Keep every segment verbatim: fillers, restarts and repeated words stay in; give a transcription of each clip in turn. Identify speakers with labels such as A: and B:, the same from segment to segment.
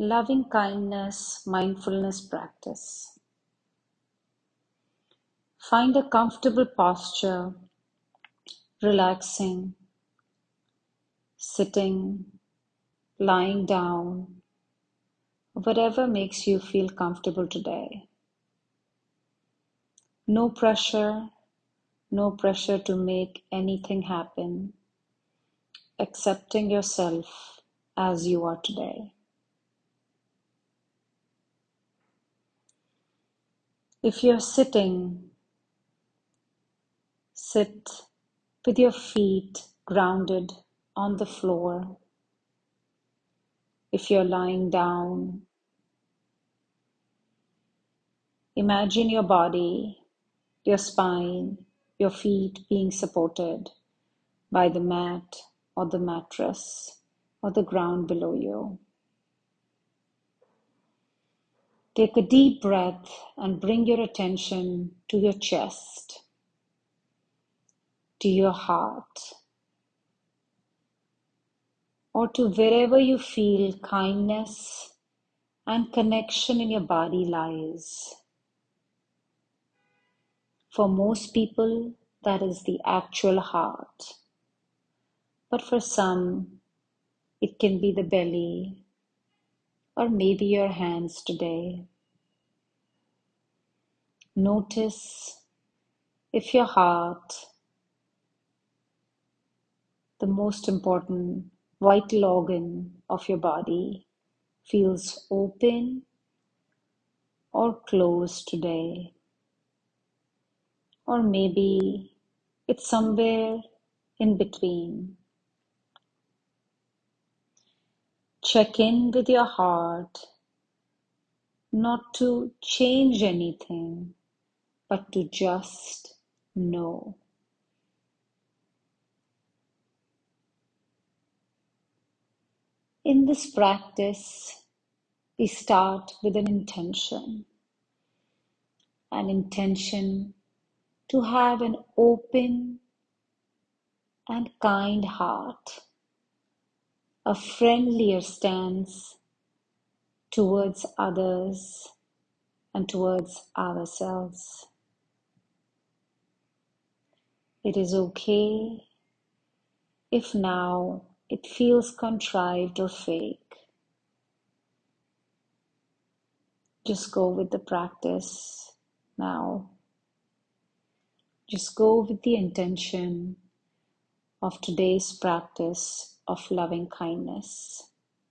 A: Loving kindness mindfulness practice. Find a comfortable posture, relaxing, sitting, lying down, whatever makes you feel comfortable today. No pressure, no pressure to make anything happen, accepting yourself as you are today. If you're sitting, sit with your feet grounded on the floor. If you're lying down, imagine your body, your spine, your feet being supported by the mat or the mattress or the ground below you. Take a deep breath and bring your attention to your chest, to your heart, or to wherever you feel kindness and connection in your body lies. For most people, that is the actual heart. But for some, it can be the belly or maybe your hands today. Notice if your heart, the most important vital organ of your body, feels open or closed today. Or maybe it's somewhere in between. Check in with your heart, not to change anything, but to just know. In this practice, we start with an intention, an intention to have an open and kind heart, a friendlier stance towards others and towards ourselves. It is okay if now it feels contrived or fake. Just go with the practice now. Just go with the intention of today's practice of loving kindness.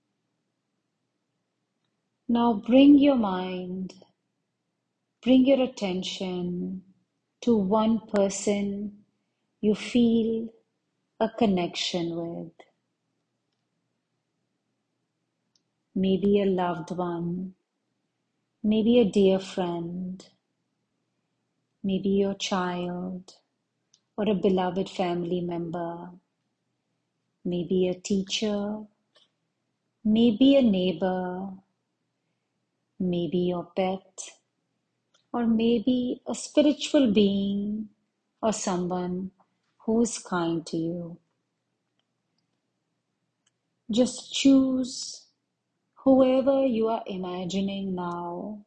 A: Now bring your mind, bring your attention to one person you feel a connection with. Maybe a loved one, maybe a dear friend, maybe your child or a beloved family member, maybe a teacher, maybe a neighbor, maybe your pet, or maybe a spiritual being or someone who is kind to you. Just choose whoever you are imagining now.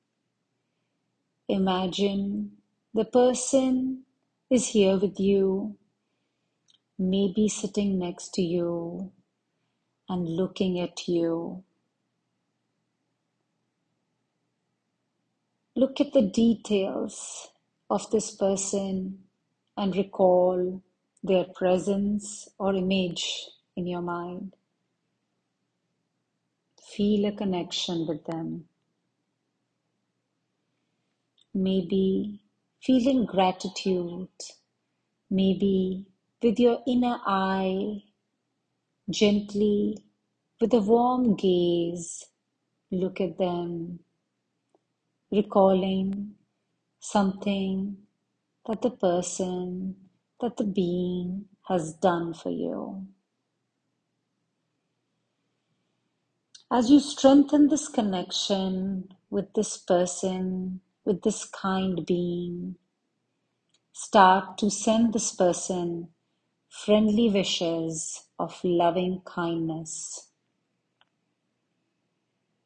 A: Imagine the person is here with you, maybe sitting next to you and looking at you. Look at the details of this person and recall their presence or image in your mind. Feel a connection with them. Maybe feeling gratitude, maybe with your inner eye, gently, with a warm gaze, look at them, recalling something that the person, that the being has done for you. As you strengthen this connection with this person, with this kind being, start to send this person friendly wishes of loving kindness.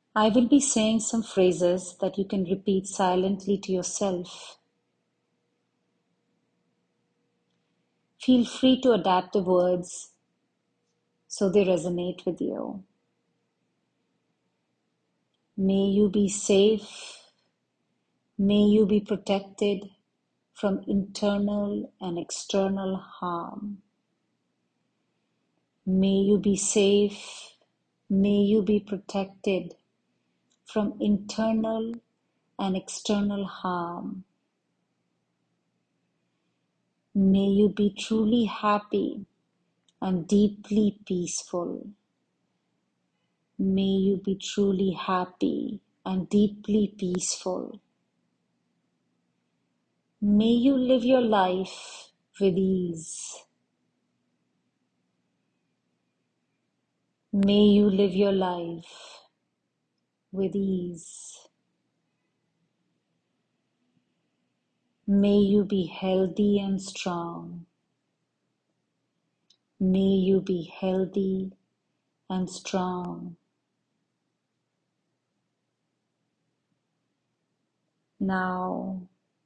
A: I will be saying some phrases that you can repeat silently to yourself. Feel free to adapt the words so they resonate with you. May you be safe. May you be protected from internal and external harm. May you be safe. May you be protected from internal and external harm. May you be truly happy and deeply peaceful. May you be truly happy and deeply peaceful. May you live your life with ease. May you live your life with ease. May you be healthy and strong. May you be healthy and strong. Now,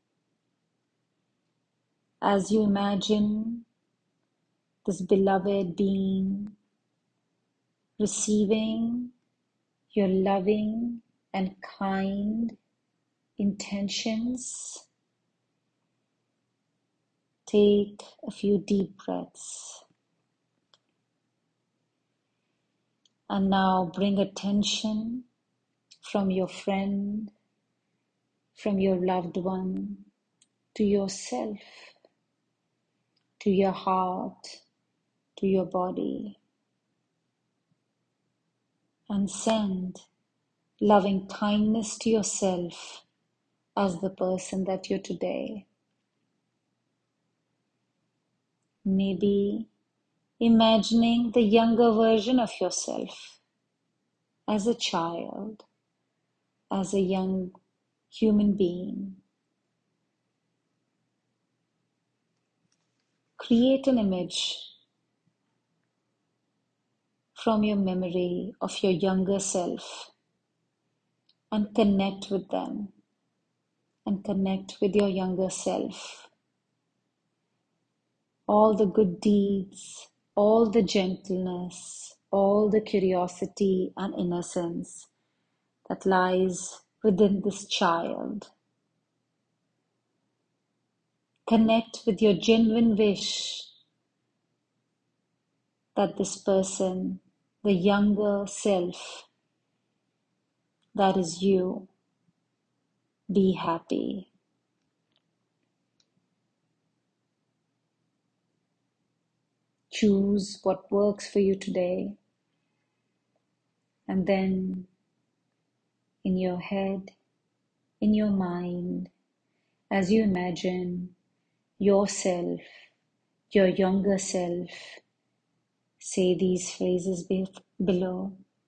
A: as you imagine this beloved being receiving your loving and kind intentions, take a few deep breaths. And now bring attention from your friend, from your loved one, to yourself, to your heart, to your body. And send loving kindness to yourself as the person that you're today. Maybe imagining the younger version of yourself as a child, as a young human being. Create an image from your memory of your younger self and connect with them and connect with your younger self. All the good deeds, all the gentleness, all the curiosity and innocence that lies within this child. Connect with your genuine wish that this person, the younger self, that is you, be happy. Choose what works for you today, and then in your head, in your mind, as you imagine yourself, your younger self, say these phrases be- below.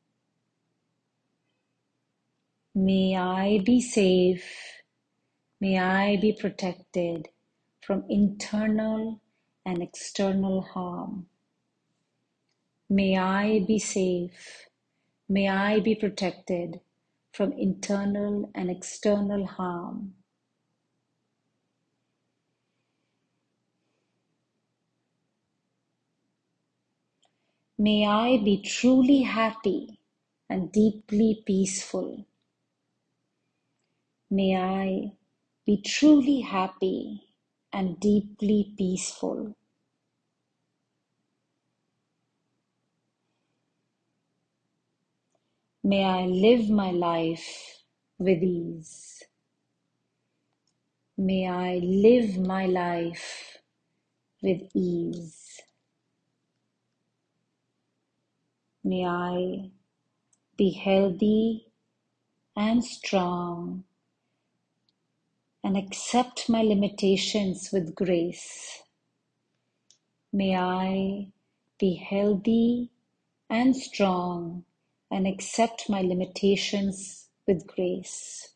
A: May I be safe. May I be protected from internal and external harm. May I be safe. May I be protected from internal and external harm. May I be truly happy and deeply peaceful. May I be truly happy and deeply peaceful. May I live my life with ease. May I live my life with ease. May I be healthy and strong and accept my limitations with grace. May I be healthy and strong and accept my limitations with grace.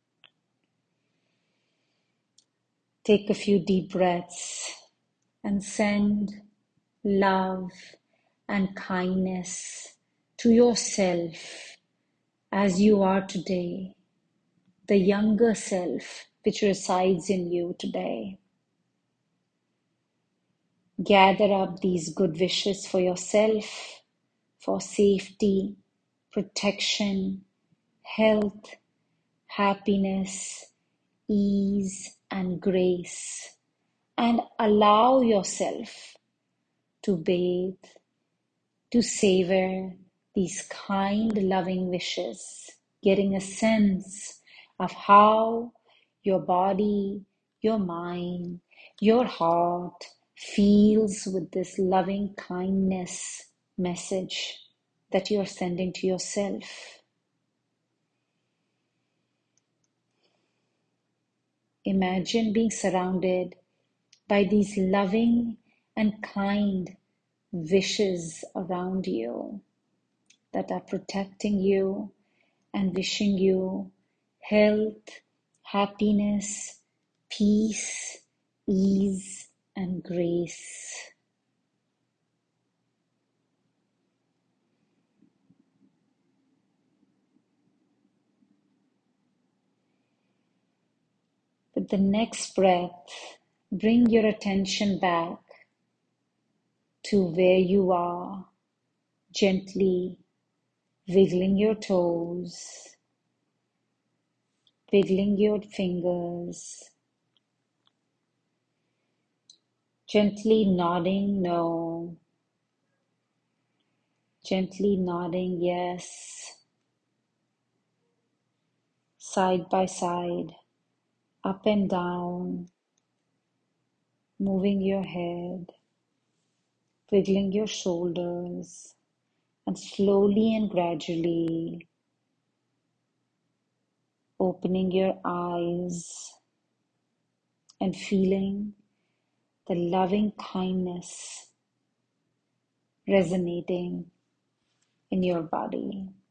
A: Take a few deep breaths and send love and kindness to yourself as you are today, the younger self which resides in you today. Gather up these good wishes for yourself, for safety, protection, health, happiness, ease, and grace, and allow yourself to bathe, to savor these kind, loving wishes, getting a sense of how your body, your mind, your heart feels with this loving kindness message that you're sending to yourself. Imagine being surrounded by these loving and kind wishes around you that are protecting you and wishing you health, happiness, peace, ease, and grace. With the next breath, bring your attention back to where you are, gently wiggling your toes, wiggling your fingers, gently nodding no, gently nodding yes, side by side, up and down, moving your head, wiggling your shoulders, and slowly and gradually opening your eyes and feeling the loving kindness resonating in your body.